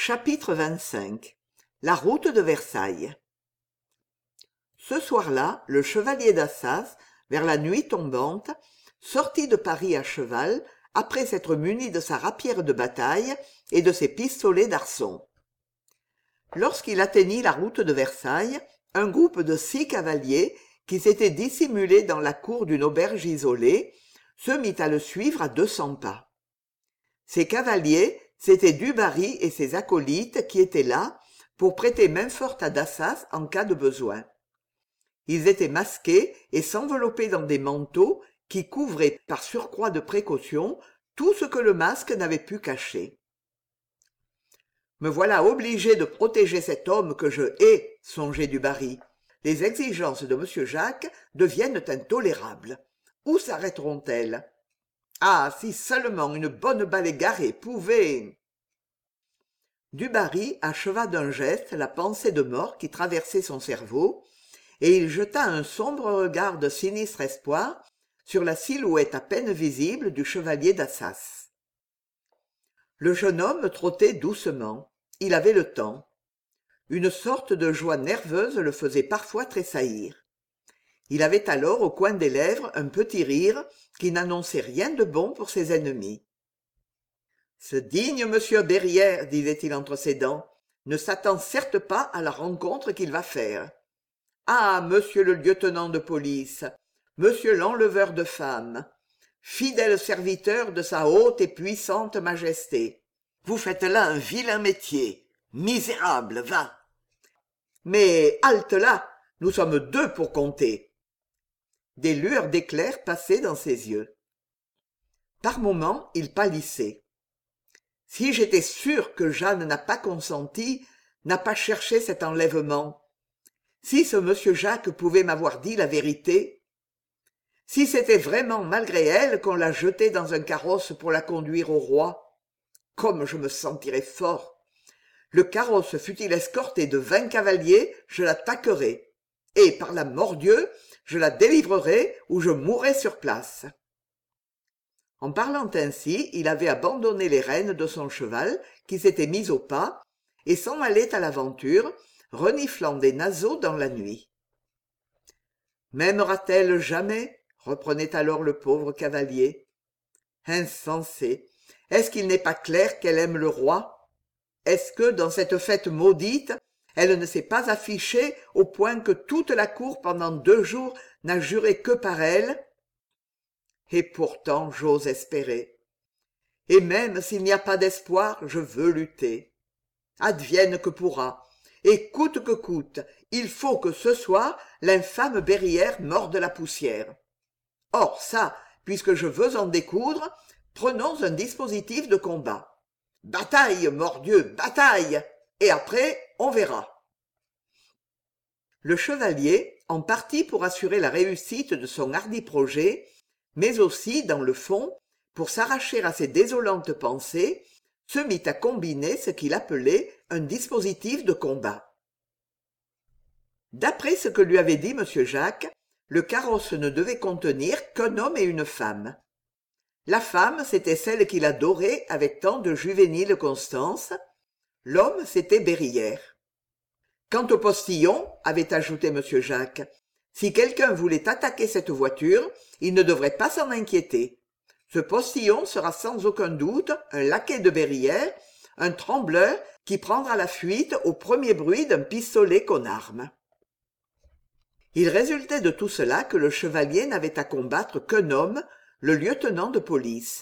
Chapitre 25. La route de Versailles. Ce soir-là, le chevalier d'Assas, vers la nuit tombante, sortit de Paris à cheval, après s'être muni de sa rapière de bataille et de ses pistolets d'arçon. Lorsqu'il atteignit la route de Versailles, un groupe de 6 cavaliers, qui s'étaient dissimulés dans la cour d'une auberge isolée, se mit à le suivre à 200 pas. Ces cavaliers, c'étaient Du Barry et ses acolytes qui étaient là pour prêter main forte à Dassas en cas de besoin. Ils étaient masqués et s'enveloppaient dans des manteaux qui couvraient par surcroît de précaution tout ce que le masque n'avait pu cacher. « Me voilà obligé de protéger cet homme que je hais, songeait Du Barry. Les exigences de M. Jacques deviennent intolérables. Où s'arrêteront-elles ? Ah, si seulement une bonne balle égarée pouvait... » Du Barry acheva d'un geste la pensée de mort qui traversait son cerveau, et il jeta un sombre regard de sinistre espoir sur la silhouette à peine visible du chevalier d'Assas. Le jeune homme trottait doucement. Il avait le temps. Une sorte de joie nerveuse le faisait parfois tressaillir. Il avait alors au coin des lèvres un petit rire qui n'annonçait rien de bon pour ses ennemis. « Ce digne monsieur Berrière, disait-il entre ses dents, ne s'attend certes pas à la rencontre qu'il va faire. Ah, monsieur le lieutenant de police, monsieur l'enleveur de femmes, fidèle serviteur de sa haute et puissante majesté, vous faites là un vilain métier. Misérable, va. Mais halte là, nous sommes 2 pour compter. » Des lueurs d'éclair passaient dans ses yeux. Par moments, il pâlissait. « Si j'étais sûr que Jeanne n'a pas consenti, n'a pas cherché cet enlèvement, si ce monsieur Jacques pouvait m'avoir dit la vérité, si c'était vraiment malgré elle qu'on l'a jetée dans un carrosse pour la conduire au roi, comme je me sentirais fort. Le carrosse fût-il escorté de 20 cavaliers, je l'attaquerais, et par la Mordieu, je la délivrerais ou je mourrais sur place. » En parlant ainsi, il avait abandonné les rênes de son cheval, qui s'était mis au pas, et s'en allait à l'aventure, reniflant des naseaux dans la nuit. « M'aimera-t-elle jamais ?» reprenait alors le pauvre cavalier. « Insensé! Est-ce qu'il n'est pas clair qu'elle aime le roi ? Est-ce que, dans cette fête maudite, elle ne s'est pas affichée au point que toute la cour pendant 2 jours n'a juré que par elle ? Et pourtant j'ose espérer. Et même s'il n'y a pas d'espoir, je veux lutter. Advienne que pourra. Et coûte que coûte, il faut que ce soir l'infâme Berrière morde la poussière. Or ça, puisque je veux en découdre, prenons un dispositif de combat. Bataille, mordieu, bataille! Et après, on verra. » Le chevalier, en partie pour assurer la réussite de son hardi projet, mais aussi, dans le fond, pour s'arracher à ses désolantes pensées, se mit à combiner ce qu'il appelait un dispositif de combat. D'après ce que lui avait dit M. Jacques, le carrosse ne devait contenir qu'un homme et une femme. La femme, c'était celle qu'il adorait avec tant de juvénile constance. L'homme, c'était Berrière. Quant au postillon, avait ajouté M. Jacques, si quelqu'un voulait attaquer cette voiture, il ne devrait pas s'en inquiéter. Ce postillon sera sans aucun doute un laquais de Berrière, un trembleur qui prendra la fuite au premier bruit d'un pistolet qu'on arme. Il résultait de tout cela que le chevalier n'avait à combattre qu'un homme, le lieutenant de police.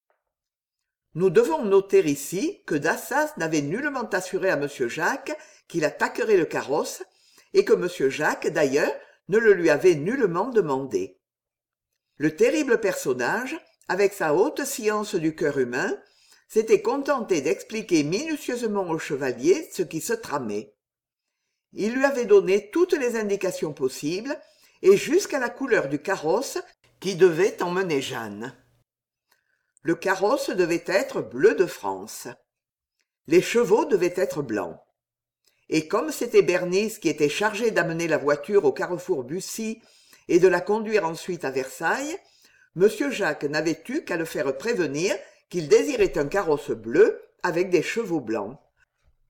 Nous devons noter ici que Dassas n'avait nullement assuré à M. Jacques qu'il attaquerait le carrosse, et que M. Jacques, d'ailleurs, ne le lui avait nullement demandé. Le terrible personnage, avec sa haute science du cœur humain, s'était contenté d'expliquer minutieusement au chevalier ce qui se tramait. Il lui avait donné toutes les indications possibles, et jusqu'à la couleur du carrosse qui devait emmener Jeanne. Le carrosse devait être bleu de France. Les chevaux devaient être blancs. Et comme c'était Bernice qui était chargée d'amener la voiture au carrefour Bussy et de la conduire ensuite à Versailles, M. Jacques n'avait eu qu'à le faire prévenir qu'il désirait un carrosse bleu avec des chevaux blancs.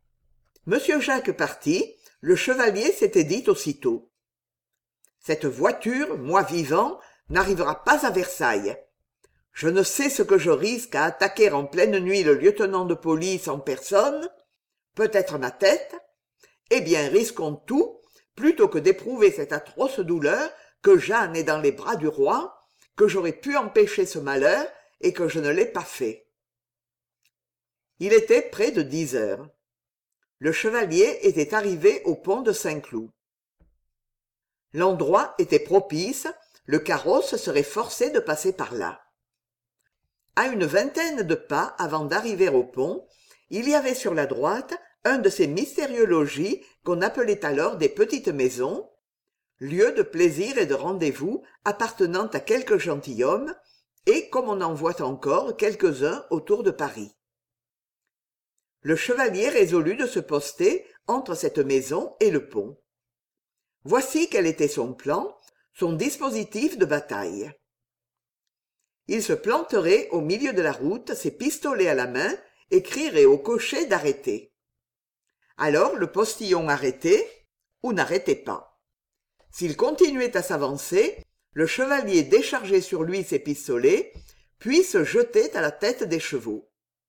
Monsieur Jacques parti, le chevalier s'était dit aussitôt: cette voiture, moi vivant, n'arrivera pas à Versailles. Je ne sais ce que je risque à attaquer en pleine nuit le lieutenant de police en personne, peut-être ma tête. Eh bien, risquons tout, plutôt que d'éprouver cette atroce douleur que Jeanne est dans les bras du roi, que j'aurais pu empêcher ce malheur et que je ne l'ai pas fait. Il était près de 10 heures. Le chevalier était arrivé au pont de Saint-Cloud. L'endroit était propice, le carrosse serait forcé de passer par là. À une vingtaine de pas avant d'arriver au pont, il y avait sur la droite un de ces mystérieux logis qu'on appelait alors des petites maisons, lieux de plaisir et de rendez-vous appartenant à quelques gentilshommes, et comme on en voit encore quelques-uns autour de Paris. Le chevalier résolut de se poster entre cette maison et le pont. Voici quel était son plan, son dispositif de bataille. Il se planterait au milieu de la route, ses pistolets à la main, et crierait au cocher d'arrêter. Alors le postillon arrêtait ou n'arrêtait pas. S'il continuait à s'avancer, le chevalier déchargeait sur lui ses pistolets, puis se jetait à la tête des chevaux.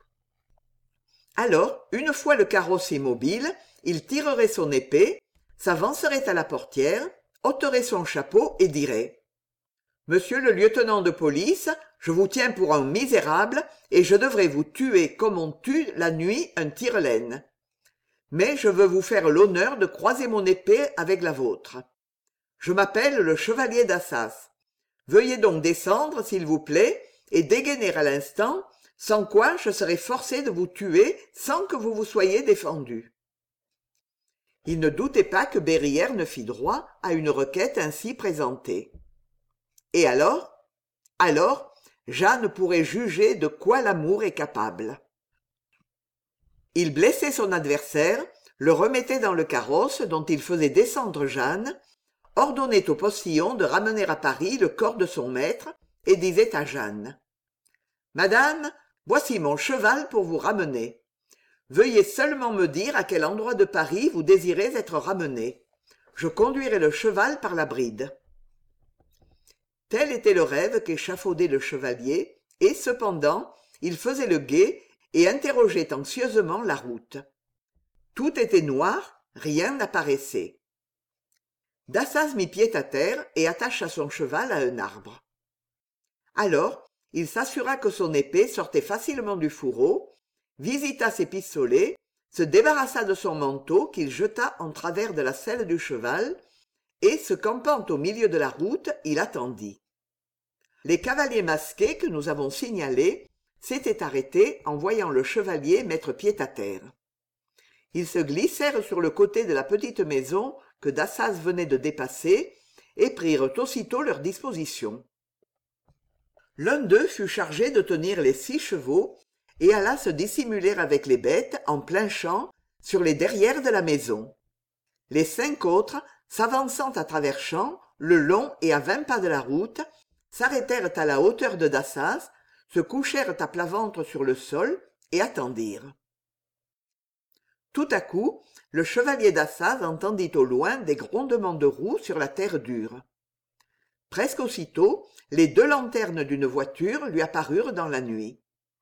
Alors, une fois le carrosse immobile, il tirerait son épée, s'avancerait à la portière, ôterait son chapeau et dirait: Monsieur le lieutenant de police, je vous tiens pour un misérable et je devrais vous tuer comme on tue la nuit un tire-laine. Mais je veux vous faire l'honneur de croiser mon épée avec la vôtre. Je m'appelle le chevalier d'Assas. Veuillez donc descendre, s'il vous plaît, et dégainer à l'instant, sans quoi je serai forcé de vous tuer sans que vous vous soyez défendu. Il ne doutait pas que Berryer ne fît droit à une requête ainsi présentée. Et alors, Jeanne pourrait juger de quoi l'amour est capable. Il blessait son adversaire, le remettait dans le carrosse dont il faisait descendre Jeanne, ordonnait au postillon de ramener à Paris le corps de son maître et disait à Jeanne: Madame, voici mon cheval pour vous ramener. Veuillez seulement me dire à quel endroit de Paris vous désirez être ramenée. Je conduirai le cheval par la bride. Tel était le rêve qu'échafaudait le chevalier, et cependant, il faisait le guet et interrogeait anxieusement la route. Tout était noir, rien n'apparaissait. Dassaz mit pied à terre et attacha son cheval à un arbre. Alors, il s'assura que son épée sortait facilement du fourreau, visita ses pistolets, se débarrassa de son manteau qu'il jeta en travers de la selle du cheval, et, se campant au milieu de la route, il attendit. Les cavaliers masqués que nous avons signalés s'étaient arrêtés en voyant le chevalier mettre pied à terre. Ils se glissèrent sur le côté de la petite maison que Dassaz venait de dépasser et prirent aussitôt leurs dispositions. L'un d'eux fut chargé de tenir les 6 chevaux et alla se dissimuler avec les bêtes en plein champ sur les derrières de la maison. Les 5 autres, s'avançant à travers champs, le long et à 20 pas de la route, s'arrêtèrent à la hauteur de Dassaz, se couchèrent à plat ventre sur le sol et attendirent. Tout à coup, le chevalier d'Assaz entendit au loin des grondements de roues sur la terre dure. Presque aussitôt, les 2 lanternes d'une voiture lui apparurent dans la nuit.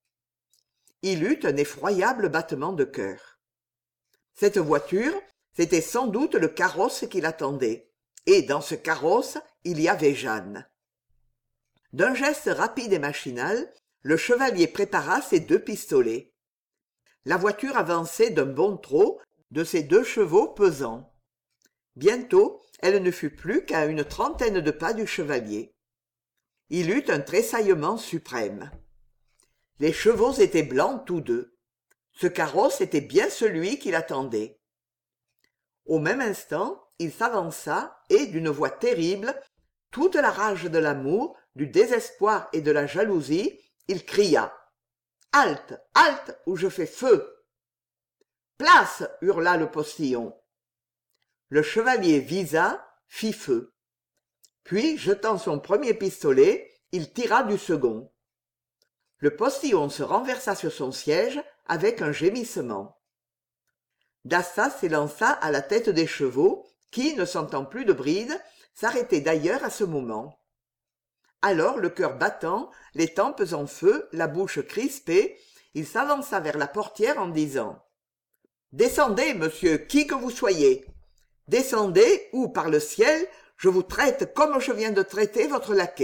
Il eut un effroyable battement de cœur. Cette voiture, c'était sans doute le carrosse qui l'attendait, et dans ce carrosse, il y avait Jeanne. D'un geste rapide et machinal, le chevalier prépara ses 2 pistolets. La voiture avançait d'un bon trot de ses 2 chevaux pesants. Bientôt, elle ne fut plus qu'à une trentaine de pas du chevalier. Il eut un tressaillement suprême. Les chevaux étaient blancs tous 2. Ce carrosse était bien celui qui l'attendait. Au même instant, il s'avança et, d'une voix terrible, toute la rage de l'amour, du désespoir et de la jalousie, il cria: Halte, halte, ou je fais feu. Place, hurla le postillon. Le chevalier visa, fit feu. Puis, jetant son premier pistolet, il tira du second. Le postillon se renversa sur son siège avec un gémissement. D'assas s'élança à la tête des chevaux, qui, ne sentant plus de bride, s'arrêtaient d'ailleurs à ce moment. Alors, le cœur battant, les tempes en feu, la bouche crispée, il s'avança vers la portière en disant « Descendez, monsieur, qui que vous soyez. Descendez, ou, par le ciel, je vous traite comme je viens de traiter votre laquais. »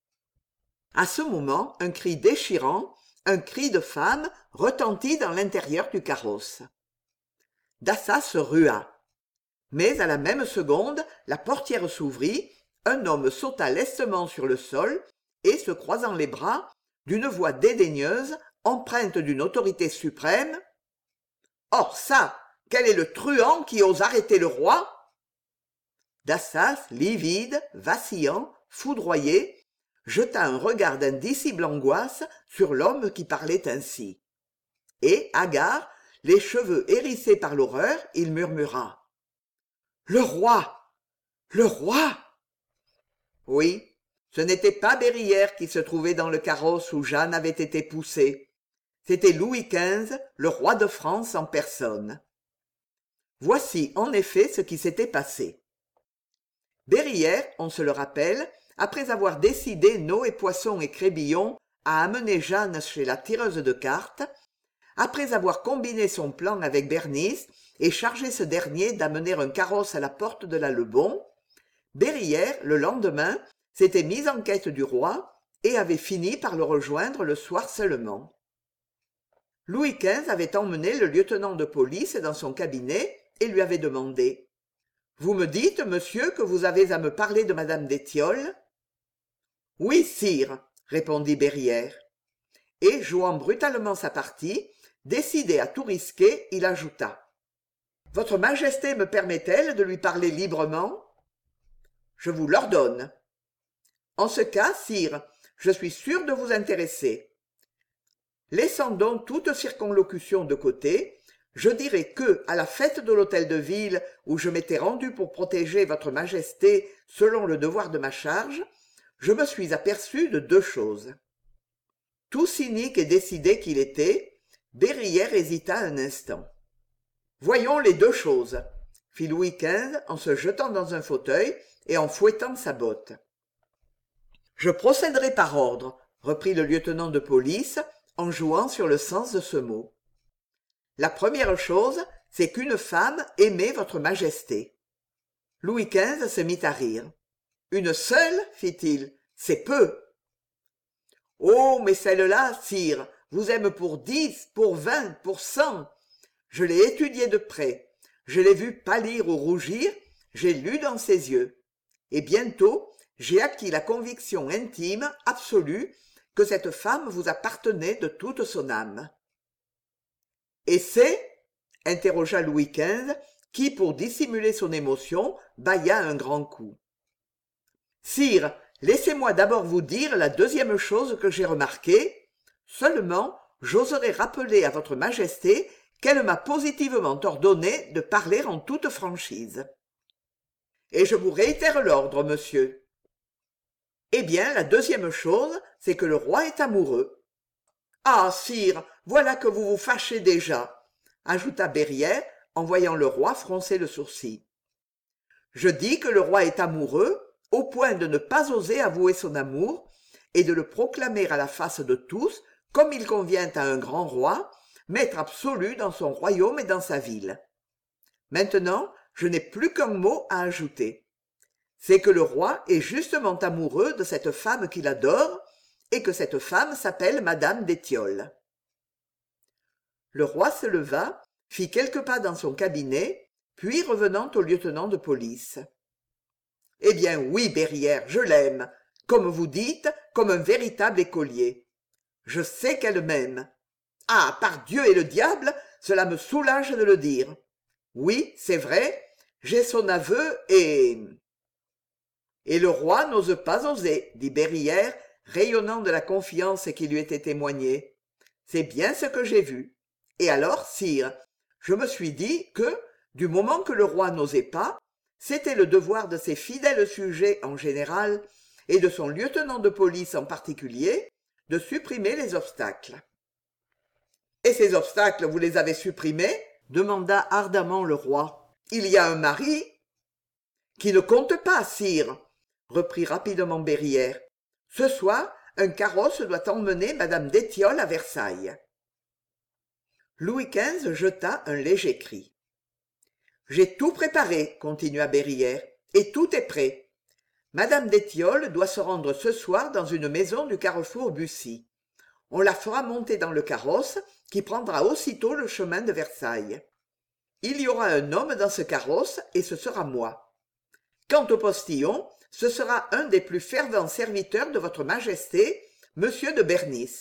À ce moment, un cri déchirant, un cri de femme, retentit dans l'intérieur du carrosse. D'assas se rua. Mais à la même seconde, la portière s'ouvrit, un homme sauta lestement sur le sol et, se croisant les bras, d'une voix dédaigneuse, empreinte d'une autorité suprême, « Or ça, quel est le truand qui ose arrêter le roi ?» D'assas, livide, vacillant, foudroyé, jeta un regard d'indicible angoisse sur l'homme qui parlait ainsi. Et, hagard, les cheveux hérissés par l'horreur, il murmura « Le roi! Le roi !» Oui, ce n'était pas Berrière qui se trouvait dans le carrosse où Jeanne avait été poussée. C'était Louis XV, le roi de France en personne. Voici en effet ce qui s'était passé. Berrière, on se le rappelle, après avoir décidé Noé Poisson et Crébillon à amener Jeanne chez la tireuse de cartes, après avoir combiné son plan avec Bernice et chargé ce dernier d'amener un carrosse à la porte de la Lebon, Berrière, le lendemain, s'était mis en quête du roi et avait fini par le rejoindre le soir seulement. Louis XV avait emmené le lieutenant de police dans son cabinet et lui avait demandé « Vous me dites, monsieur, que vous avez à me parler de madame d'Étiolles ?»« Oui, sire, » répondit Berrière. Et, jouant brutalement sa partie, décidé à tout risquer, il ajouta « Votre Majesté me permet-elle de lui parler librement ?»« Je vous l'ordonne. »« En ce cas, sire, je suis sûr de vous intéresser. Laissant donc toute circonlocution de côté, je dirai que, à la fête de l'hôtel de ville où je m'étais rendu pour protéger votre Majesté selon le devoir de ma charge, je me suis aperçu de deux choses. » Tout cynique et décidé qu'il était, Berrière hésita un instant. « Voyons les deux choses, » fit Louis XV en se jetant dans un fauteuil et en fouettant sa botte. « Je procéderai par ordre, » reprit le lieutenant de police en jouant sur le sens de ce mot. « La première chose, c'est qu'une femme aimait votre Majesté. » Louis XV se mit à rire. « Une seule, fit-il, c'est peu. »« Oh, mais celle-là, sire, vous aime pour 10, pour 20, pour 100. Je l'ai étudiée de près, je l'ai vue pâlir ou rougir, j'ai lu dans ses yeux. Et bientôt, j'ai acquis la conviction intime, absolue, que cette femme vous appartenait de toute son âme. »« Et c'est » interrogea Louis XV, qui, pour dissimuler son émotion, bâilla un grand coup. « Sire, laissez-moi d'abord vous dire la deuxième chose que j'ai remarquée. Seulement, j'oserais rappeler à votre Majesté qu'elle m'a positivement ordonné de parler en toute franchise. »« Et je vous réitère l'ordre, monsieur. »« Eh bien, la deuxième chose, c'est que le roi est amoureux. »« Ah, sire, voilà que vous vous fâchez déjà, » ajouta Berrière en voyant le roi froncer le sourcil. « Je dis que le roi est amoureux, au point de ne pas oser avouer son amour et de le proclamer à la face de tous, comme il convient à un grand roi, maître absolu dans son royaume et dans sa ville. Maintenant, je n'ai plus qu'un mot à ajouter. C'est que le roi est justement amoureux de cette femme qu'il adore, et que cette femme s'appelle madame d'Étiolles. » Le roi se leva, fit quelques pas dans son cabinet, puis revenant au lieutenant de police. « Eh bien oui, Berrière, je l'aime, comme vous dites, comme un véritable écolier. Je sais qu'elle m'aime. Ah, par Dieu et le diable, cela me soulage de le dire. Oui, c'est vrai, j'ai son aveu et... » « Et le roi n'ose pas oser, » dit Berrière, rayonnant de la confiance qui lui était témoignée. « C'est bien ce que j'ai vu. Et alors, sire, je me suis dit que, du moment que le roi n'osait pas, c'était le devoir de ses fidèles sujets en général, et de son lieutenant de police en particulier, de supprimer les obstacles. »« Et ces obstacles, vous les avez supprimés » demanda ardemment le roi. Il y a un mari? Qui ne compte pas, sire, reprit rapidement Berrière. Ce soir, un carrosse doit emmener madame d'Étiolles à Versailles. Louis XV jeta un léger cri. J'ai tout préparé, continua Berrière, et tout est prêt. Madame d'Étiolles doit se rendre ce soir dans une maison du carrefour Bussy. On la fera monter dans le carrosse qui prendra aussitôt le chemin de Versailles. Il y aura un homme dans ce carrosse et ce sera moi. Quant au postillon, ce sera un des plus fervents serviteurs de votre majesté, monsieur de Bernis.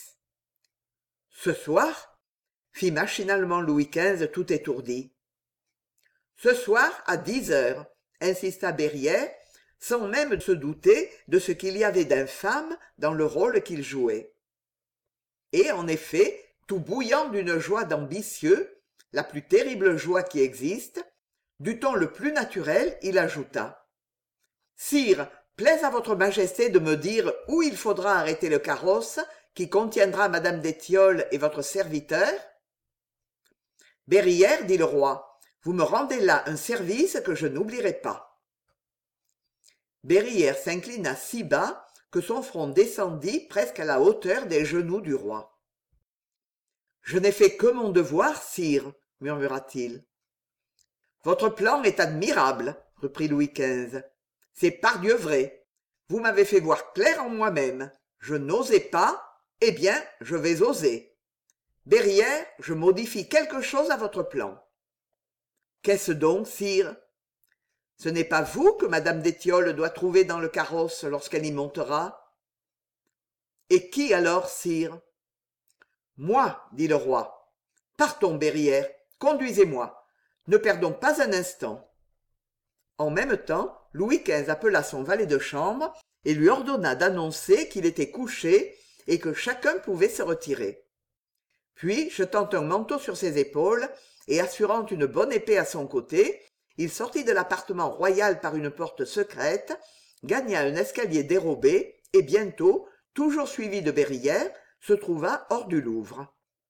Ce soir, fit machinalement Louis XV tout étourdi. Ce soir à 10 heures, insista Berrière, sans même se douter de ce qu'il y avait d'infâme dans le rôle qu'il jouait. Et en effet, tout bouillant d'une joie d'ambitieux, la plus terrible joie qui existe, du ton le plus naturel, il ajouta. Sire, plaise à votre majesté de me dire où il faudra arrêter le carrosse qui contiendra madame d'Étiolles et votre serviteur? Berrière, dit le roi, vous me rendez là un service que je n'oublierai pas. Berrière s'inclina si bas que son front descendit presque à la hauteur des genoux du roi. Je n'ai fait que mon devoir, sire, murmura-t-il. Votre plan est admirable, reprit Louis XV. C'est pardieu vrai. Vous m'avez fait voir clair en moi-même. Je n'osais pas, eh bien, je vais oser. Berrière, je modifie quelque chose à votre plan. Qu'est-ce donc, sire? Ce n'est pas vous que madame d'Étiolles doit trouver dans le carrosse lorsqu'elle y montera? Et qui alors, sire? Moi, dit le roi. Partons, Berrière, conduisez-moi. Ne perdons pas un instant. En même temps, Louis XV appela son valet de chambre et lui ordonna d'annoncer qu'il était couché et que chacun pouvait se retirer. Puis, jetant un manteau sur ses épaules et assurant une bonne épée à son côté, il sortit de l'appartement royal par une porte secrète, gagna un escalier dérobé et bientôt, toujours suivi de Berrière, se trouva hors du Louvre.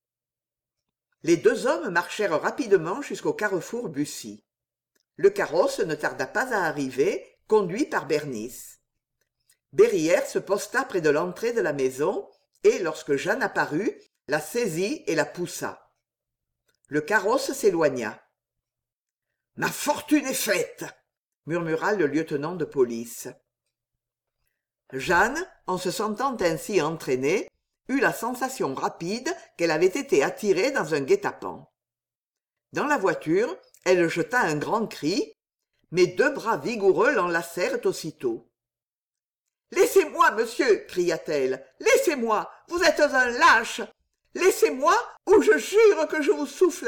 Les deux hommes marchèrent rapidement jusqu'au carrefour Bussy. Le carrosse ne tarda pas à arriver, conduit par Bernis. Berrière se posta près de l'entrée de la maison et, lorsque Jeanne apparut, la saisit et la poussa. Le carrosse s'éloigna. « Ma fortune est faite !» murmura le lieutenant de police. Jeanne, en se sentant ainsi entraînée, eut la sensation rapide qu'elle avait été attirée dans un guet-apens. Dans la voiture, elle jeta un grand cri, mais deux bras vigoureux l'enlacèrent aussitôt. « Laissez-moi, monsieur !» cria-t-elle. « Laissez-moi! Vous êtes un lâche! Laissez-moi, ou je jure que je vous soufflette !»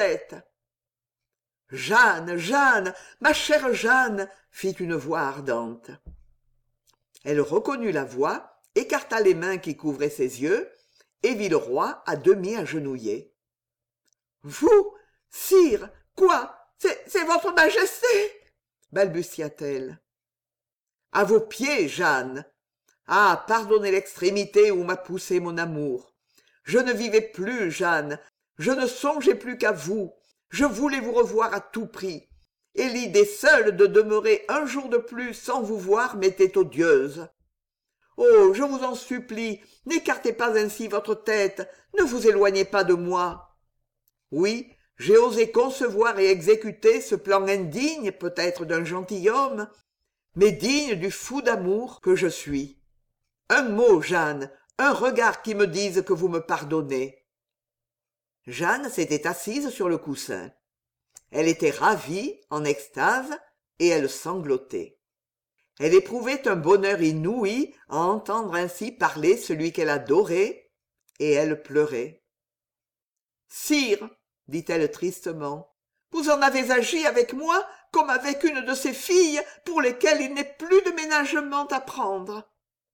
« Jeanne, Jeanne, ma chère Jeanne !» fit une voix ardente. Elle reconnut la voix, écarta les mains qui couvraient ses yeux, et vit le roi à demi agenouillé. « Vous, sire, quoi? C'est votre majesté !» balbutia-t-elle. « À vos pieds, Jeanne. Ah, pardonnez l'extrémité où m'a poussé mon amour. Je ne vivais plus, Jeanne, je ne songeais plus qu'à vous. Je voulais vous revoir à tout prix, et l'idée seule de demeurer un jour de plus sans vous voir m'était odieuse. Oh, je vous en supplie, n'écartez pas ainsi votre tête, ne vous éloignez pas de moi. Oui, j'ai osé concevoir et exécuter ce plan indigne peut-être d'un gentilhomme, mais digne du fou d'amour que je suis. Un mot, Jeanne, un regard qui me dise que vous me pardonnez. » Jeanne s'était assise sur le coussin. Elle était ravie, en extase, et elle sanglotait. Elle éprouvait un bonheur inouï à entendre ainsi parler celui qu'elle adorait, et elle pleurait. « Sire, dit-elle tristement, vous en avez agi avec moi comme avec une de ces filles pour lesquelles il n'est plus de ménagement à prendre. »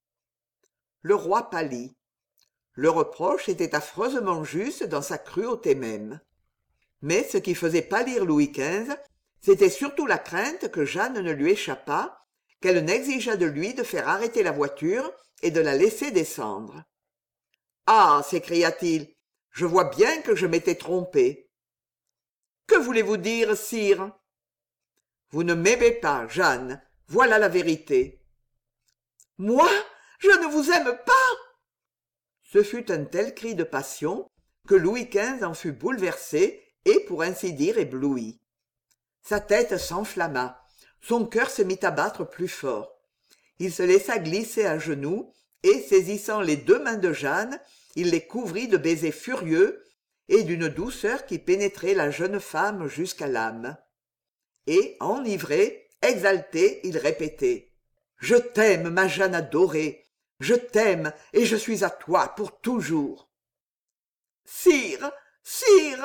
Le roi pâlit. Le reproche était affreusement juste dans sa cruauté même. Mais ce qui faisait pâlir Louis XV, c'était surtout la crainte que Jeanne ne lui échappât, qu'elle n'exigeât de lui de faire arrêter la voiture et de la laisser descendre. « Ah !» s'écria-t-il, « je vois bien que je m'étais trompé. »« Que voulez-vous dire, sire? Vous ne m'aimez pas, Jeanne, voilà la vérité. Moi? Je ne vous aime pas! Ce fut un tel cri de passion que Louis XV en fut bouleversé et, pour ainsi dire, ébloui. Sa tête s'enflamma, son cœur se mit à battre plus fort. Il se laissa glisser à genoux et, saisissant les 2 mains de Jeanne, il les couvrit de baisers furieux et d'une douceur qui pénétrait la jeune femme jusqu'à l'âme. Et, enivré, exalté, il répétait: « Je t'aime, ma Jeanne adorée, je t'aime et je suis à toi pour toujours. » « Sire, sire !»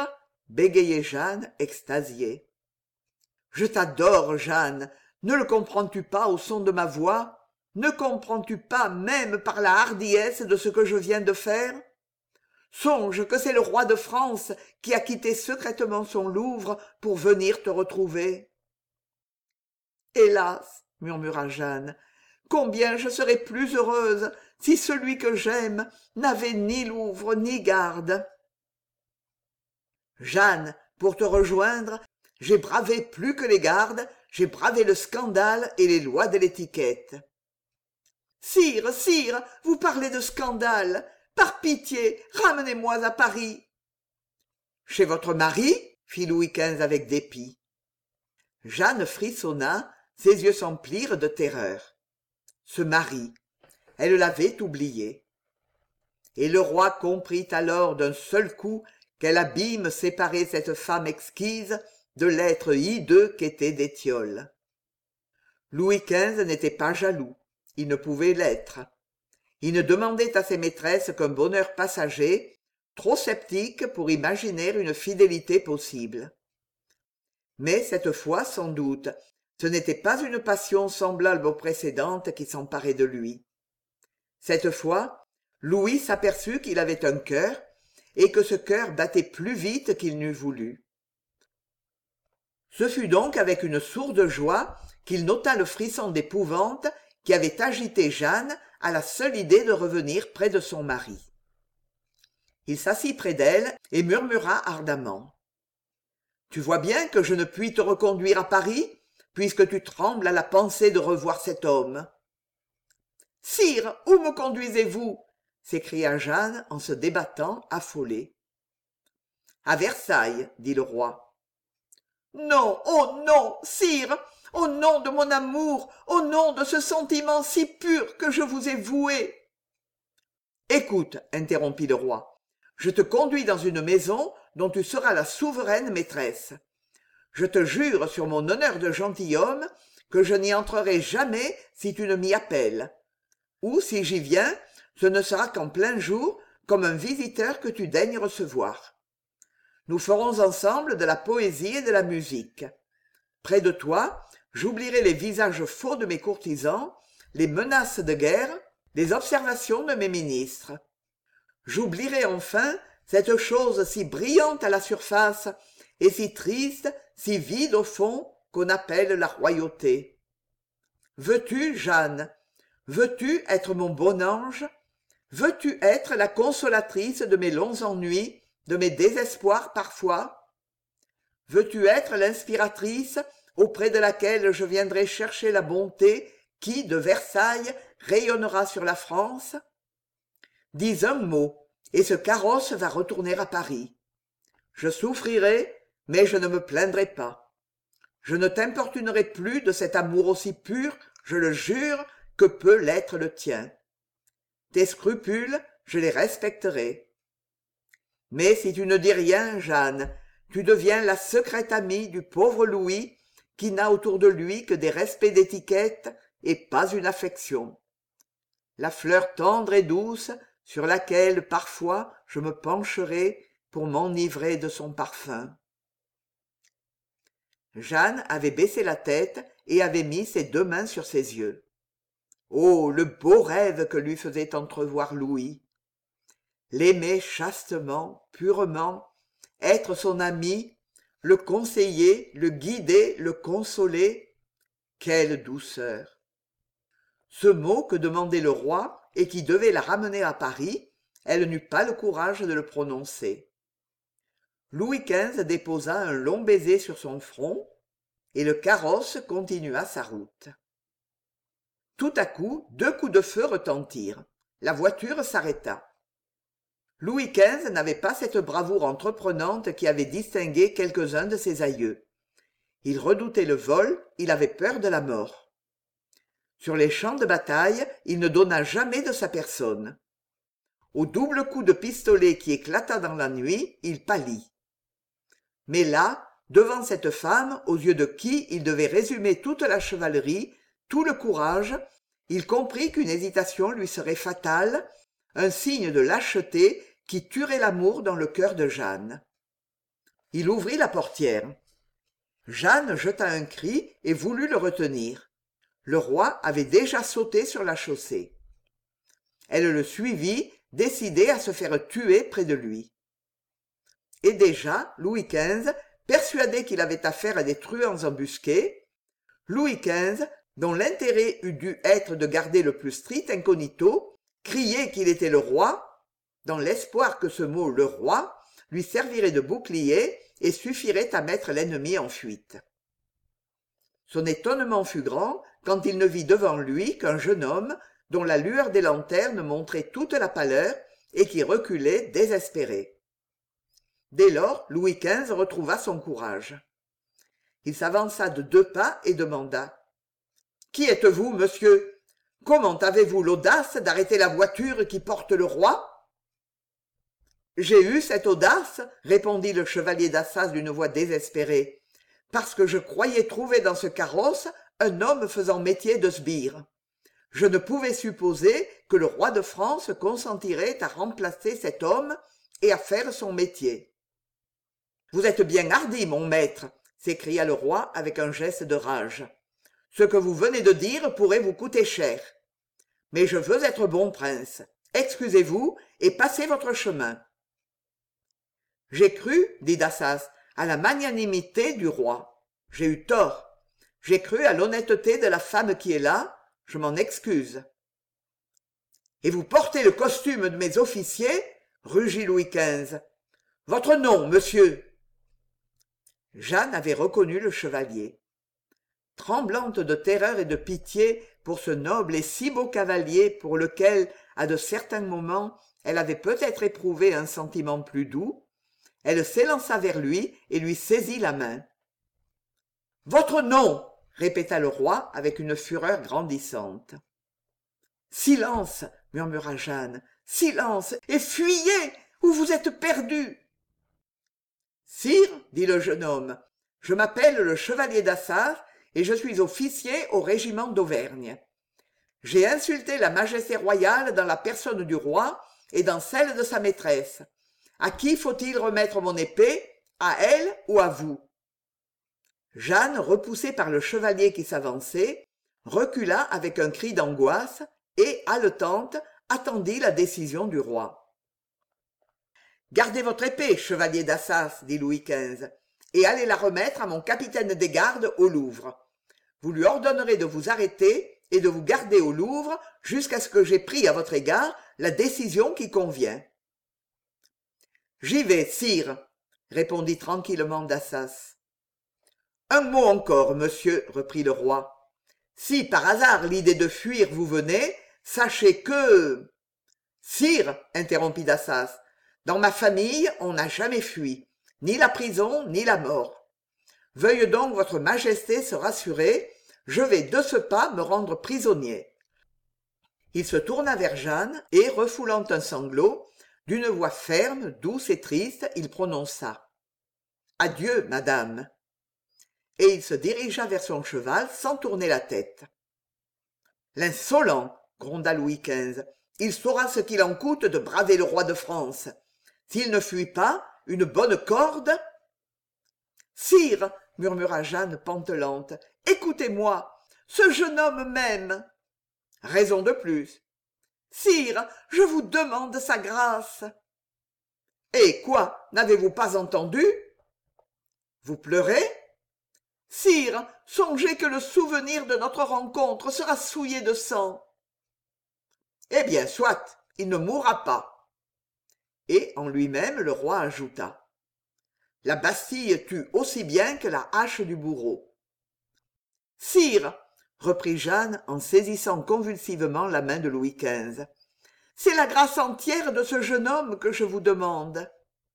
bégayait Jeanne, extasiée. « Je t'adore, Jeanne, ne le comprends-tu pas au son de ma voix? Ne comprends-tu pas même par la hardiesse de ce que je viens de faire? Songe que c'est le roi de France qui a quitté secrètement son Louvre pour venir te retrouver. » « Hélas, murmura Jeanne, combien je serais plus heureuse si celui que j'aime n'avait ni Louvre ni garde. » « Jeanne, pour te rejoindre, j'ai bravé plus que les gardes, j'ai bravé le scandale et les lois de l'étiquette. »« Sire, sire, vous parlez de scandale. Par pitié, ramenez-moi à Paris. »« Chez votre mari ?» fit Louis XV avec dépit. Jeanne frissonna, ses yeux s'emplirent de terreur. Ce mari, elle l'avait oublié. Et le roi comprit alors d'un seul coup quel abîme séparait cette femme exquise de l'être hideux qu'était d'Étiole. Louis XV n'était pas jaloux, il ne pouvait l'être. Il ne demandait à ses maîtresses qu'un bonheur passager, trop sceptique pour imaginer une fidélité possible. Mais cette fois, sans doute, ce n'était pas une passion semblable aux précédentes qui s'emparait de lui. Cette fois, Louis s'aperçut qu'il avait un cœur, et que ce cœur battait plus vite qu'il n'eût voulu. Ce fut donc avec une sourde joie qu'il nota le frisson d'épouvante qui avait agité Jeanne à la seule idée de revenir près de son mari. Il s'assit près d'elle et murmura ardemment: « Tu vois bien que je ne puis te reconduire à Paris, puisque tu trembles à la pensée de revoir cet homme. »« Sire, où me conduisez-vous » s'écria Jeanne en se débattant, affolée. « À Versailles, » dit le roi. « Non, oh non, sire, au nom de mon amour, au nom de ce sentiment si pur que je vous ai voué. »« Écoute, » interrompit le roi, « je te conduis dans une maison dont tu seras la souveraine maîtresse. Je te jure sur mon honneur de gentilhomme que je n'y entrerai jamais si tu ne m'y appelles. Ou si j'y viens, ce ne sera qu'en plein jour, comme un visiteur que tu daignes recevoir. Nous ferons ensemble de la poésie et de la musique. Près de toi, j'oublierai les visages faux de mes courtisans, les menaces de guerre, les observations de mes ministres. J'oublierai enfin cette chose si brillante à la surface et si triste, si vide au fond, qu'on appelle la royauté. Veux-tu, Jeanne, veux-tu être mon bon ange? Veux-tu être la consolatrice de mes longs ennuis, de mes désespoirs parfois? Veux-tu être l'inspiratrice auprès de laquelle je viendrai chercher la bonté qui, de Versailles, rayonnera sur la France? Dis un mot, et ce carrosse va retourner à Paris. Je souffrirai, mais je ne me plaindrai pas. Je ne t'importunerai plus de cet amour aussi pur, je le jure, que peut l'être le tien. Tes scrupules, je les respecterai. Mais si tu ne dis rien, Jeanne, tu deviens la secrète amie du pauvre Louis, qui n'a autour de lui que des respects d'étiquette et pas une affection. La fleur tendre et douce sur laquelle parfois je me pencherai pour m'enivrer de son parfum. Jeanne avait baissé la tête et avait mis ses 2 mains sur ses yeux. Oh, le beau rêve que lui faisait entrevoir Louis! L'aimer chastement, purement, être son ami, le conseiller, le guider, le consoler, quelle douceur! Ce mot que demandait le roi et qui devait la ramener à Paris, elle n'eut pas le courage de le prononcer. Louis XV déposa un long baiser sur son front, et le carrosse continua sa route. Tout à coup, 2 coups de feu retentirent. La voiture s'arrêta. Louis XV n'avait pas cette bravoure entreprenante qui avait distingué quelques-uns de ses aïeux. Il redoutait le vol, il avait peur de la mort. Sur les champs de bataille, il ne donna jamais de sa personne. Au double coup de pistolet qui éclata dans la nuit, il pâlit. Mais là, devant cette femme, aux yeux de qui il devait résumer toute la chevalerie, tout le courage, il comprit qu'une hésitation lui serait fatale, un signe de lâcheté qui tuerait l'amour dans le cœur de Jeanne. Il ouvrit la portière. Jeanne jeta un cri et voulut le retenir. Le roi avait déjà sauté sur la chaussée. Elle le suivit, décidée à se faire tuer près de lui. Et déjà, Louis XV, persuadé qu'il avait affaire à des truands embusqués, Louis XV, dont l'intérêt eût dû être de garder le plus strict incognito, criait qu'il était le roi, dans l'espoir que ce mot « le roi » lui servirait de bouclier et suffirait à mettre l'ennemi en fuite. Son étonnement fut grand quand il ne vit devant lui qu'un jeune homme dont la lueur des lanternes montrait toute la pâleur et qui reculait désespéré. Dès lors, Louis XV retrouva son courage. Il s'avança de 2 pas et demanda « Qui êtes-vous, monsieur ? Comment avez-vous l'audace d'arrêter la voiture qui porte le roi ?» « J'ai eu cette audace, répondit le chevalier d'Assas d'une voix désespérée, parce que je croyais trouver dans ce carrosse un homme faisant métier de sbire. Je ne pouvais supposer que le roi de France consentirait à remplacer cet homme et à faire son métier. »« Vous êtes bien hardi, mon maître, s'écria le roi avec un geste de rage. Ce que vous venez de dire pourrait vous coûter cher. Mais je veux être bon prince. Excusez-vous et passez votre chemin. » « J'ai cru, dit Dassas, à la magnanimité du roi. J'ai eu tort. J'ai cru à l'honnêteté de la femme qui est là. Je m'en excuse. »« Et vous portez le costume de mes officiers ?» rugit Louis XV. « Votre nom, monsieur ?» Jeanne avait reconnu le chevalier. Tremblante de terreur et de pitié pour ce noble et si beau cavalier pour lequel, à de certains moments, elle avait peut-être éprouvé un sentiment plus doux, elle s'élança vers lui et lui saisit la main. « Votre nom !» répéta le roi avec une fureur grandissante. « Silence !» murmura Jeanne. « Silence et fuyez ou vous êtes perdu !»« Sire, dit le jeune homme, je m'appelle le chevalier d'Assas et je suis officier au régiment d'Auvergne. J'ai insulté la majesté royale dans la personne du roi et dans celle de sa maîtresse. À qui faut-il remettre mon épée, à elle ou à vous ?» Jeanne, repoussée par le chevalier qui s'avançait, recula avec un cri d'angoisse et, haletante, attendit la décision du roi. « Gardez votre épée, chevalier d'Assas, dit Louis XV, et allez la remettre à mon capitaine des gardes au Louvre. Vous lui ordonnerez de vous arrêter et de vous garder au Louvre jusqu'à ce que j'aie pris à votre égard la décision qui convient. »« J'y vais, sire, » répondit tranquillement Dassas. « Un mot encore, monsieur, reprit le roi. Si par hasard l'idée de fuir vous venait, sachez que... » Sire, interrompit Dassas, dans ma famille, on n'a jamais fui, ni la prison, ni la mort. Veuille donc votre majesté se rassurer, je vais de ce pas me rendre prisonnier. Il se tourna vers Jeanne et, refoulant un sanglot, d'une voix ferme, douce et triste, il prononça « Adieu, madame !» Et il se dirigea vers son cheval sans tourner la tête. « L'insolent !» gronda Louis XV. « Il saura ce qu'il en coûte de braver le roi de France. S'il ne fuit pas, une bonne corde !»« Sire !» murmura Jeanne pantelante. « Écoutez-moi, ce jeune homme m'aime. » « Raison de plus. »« Sire, je vous demande sa grâce. »« Eh quoi, n'avez-vous pas entendu ?»« Vous pleurez ?»« Sire, songez que le souvenir de notre rencontre sera souillé de sang. »« Eh bien, soit, il ne mourra pas. » Et en lui-même le roi ajouta La Bastille tue aussi bien que la hache du bourreau. Sire, reprit Jeanne en saisissant convulsivement la main de Louis XV, c'est la grâce entière de ce jeune homme que je vous demande.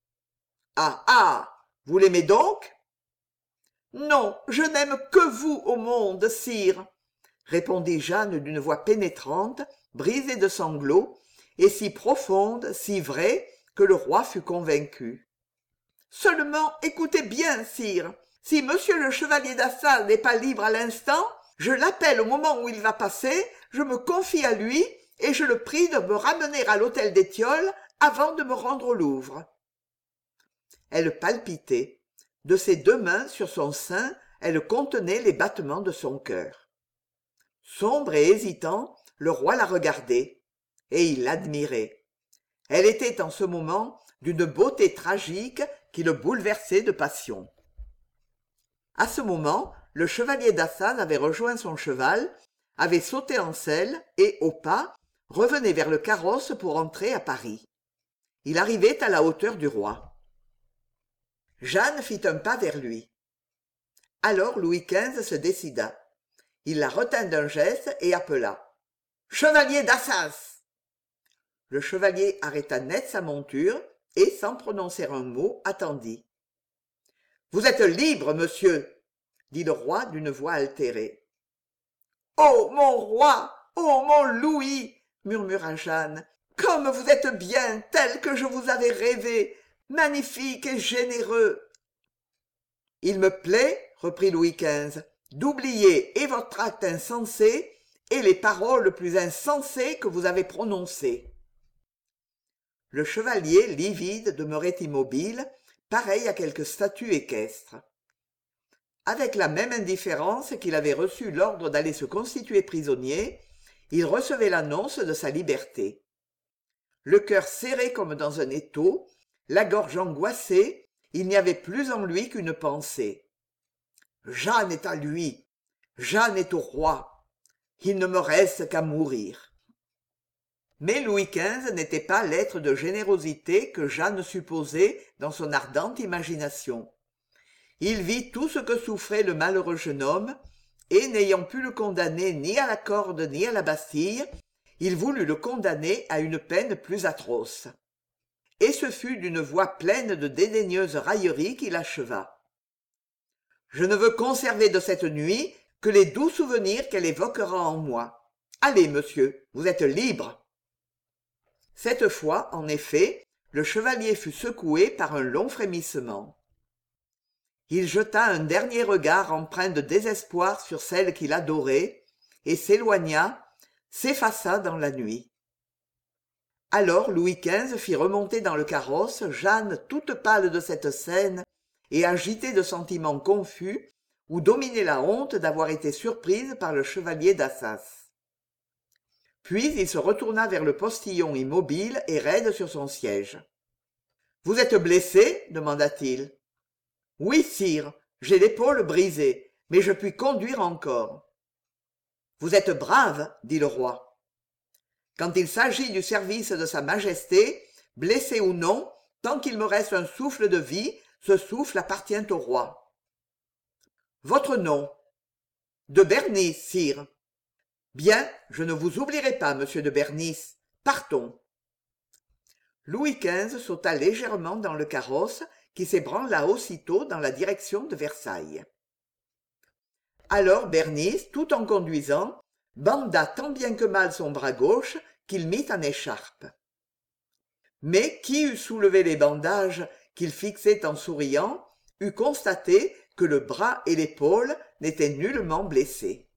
Ah ah, vous l'aimez donc? Non, je n'aime que vous au monde, sire, répondit Jeanne d'une voix pénétrante, brisée de sanglots, et si profonde, si vraie, que le roi fut convaincu. Seulement, écoutez bien, sire, si monsieur le chevalier d'Assas n'est pas libre à l'instant, je l'appelle au moment où il va passer, je me confie à lui, et je le prie de me ramener à l'hôtel des Tilleuls avant de me rendre au Louvre. Elle palpitait. De ses deux mains sur son sein, elle contenait les battements de son cœur. Sombre et hésitant, le roi la regardait, et il l'admirait. Elle était en ce moment d'une beauté tragique qui le bouleversait de passion. À ce moment, le chevalier d'Assas avait rejoint son cheval, avait sauté en selle et, au pas, revenait vers le carrosse pour entrer à Paris. Il arrivait à la hauteur du roi. Jeanne fit un pas vers lui. Alors Louis XV se décida. Il la retint d'un geste et appela. « Chevalier d'Assas !» Le chevalier arrêta net sa monture et, sans prononcer un mot, attendit. « Vous êtes libre, monsieur !» dit le roi d'une voix altérée. « Oh, mon roi! Oh, mon Louis !» murmura Jeanne. « Comme vous êtes bien, tel que je vous avais rêvé, magnifique et généreux !»« Il me plaît, reprit Louis XV, d'oublier et votre acte insensé et les paroles plus insensées que vous avez prononcées. » Le chevalier, livide, demeurait immobile, pareil à quelque statue équestre. Avec la même indifférence qu'il avait reçu l'ordre d'aller se constituer prisonnier, il recevait l'annonce de sa liberté. Le cœur serré comme dans un étau, la gorge angoissée, il n'y avait plus en lui qu'une pensée. Jeanne est à lui, Jeanne est au roi, il ne me reste qu'à mourir. Mais Louis XV n'était pas l'être de générosité que Jeanne supposait dans son ardente imagination. Il vit tout ce que souffrait le malheureux jeune homme, et n'ayant pu le condamner ni à la corde ni à la Bastille, il voulut le condamner à une peine plus atroce. Et ce fut d'une voix pleine de dédaigneuse raillerie qu'il acheva. « Je ne veux conserver de cette nuit que les doux souvenirs qu'elle évoquera en moi. Allez, monsieur, vous êtes libre. » Cette fois, en effet, le chevalier fut secoué par un long frémissement. Il jeta un dernier regard empreint de désespoir sur celle qu'il adorait, et s'éloigna, s'effaça dans la nuit. Alors Louis XV fit remonter dans le carrosse Jeanne toute pâle de cette scène et agitée de sentiments confus, où dominait la honte d'avoir été surprise par le chevalier d'Assas. Puis il se retourna vers le postillon immobile et raide sur son siège. « Vous êtes blessé ?» demanda-t-il. « Oui, sire, j'ai l'épaule brisée, mais je puis conduire encore. »« Vous êtes brave, » dit le roi. « Quand il s'agit du service de Sa Majesté, blessé ou non, tant qu'il me reste un souffle de vie, ce souffle appartient au roi. »« Votre nom ?»« De Bernis, sire. »« Bien, je ne vous oublierai pas, monsieur de Bernis. Partons. » Louis XV sauta légèrement dans le carrosse qui s'ébranla aussitôt dans la direction de Versailles. Alors Bernis, tout en conduisant, banda tant bien que mal son bras gauche qu'il mit en écharpe. Mais qui eût soulevé les bandages qu'il fixait en souriant eût constaté que le bras et l'épaule n'étaient nullement blessés.